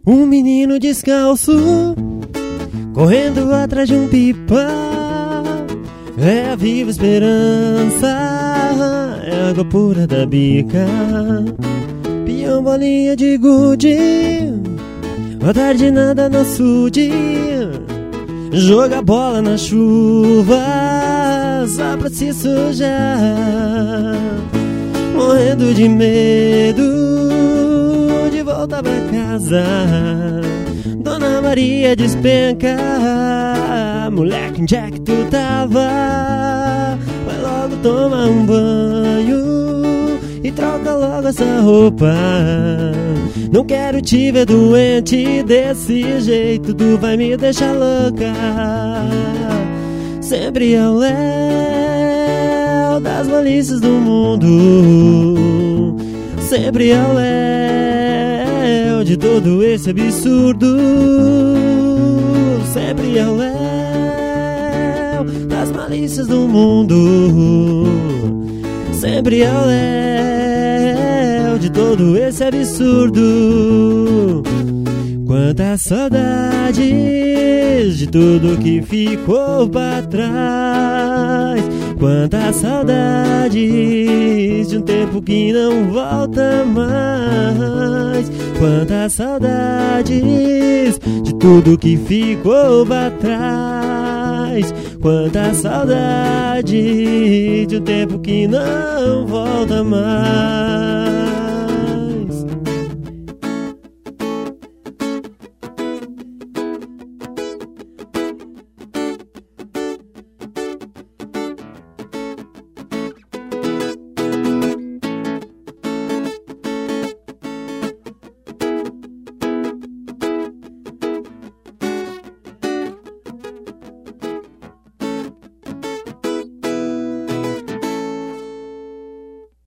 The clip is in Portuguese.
Um menino descalço, correndo atrás de um pipa. É a viva esperança, é água pura da bica. Pião, bolinha de gude, boa tarde, nada no açude. Joga bola na chuva, só pra se sujar. Morrendo de medo, de volta pra casa. Dona Maria despenca, moleque, onde é que tu tava? Vai logo tomar um banho e troca logo essa roupa. Não quero te ver doente desse jeito, tu vai me deixar louca. Sempre ao léu das malícias do mundo, sempre ao léu de todo esse absurdo, sempre ao léu das malícias do mundo, sempre ao léu de todo esse absurdo. Quantas saudades de tudo que ficou pra trás, quantas saudades de um tempo que não volta mais, quantas saudades de tudo que ficou pra trás, quantas saudades de um tempo que não volta mais.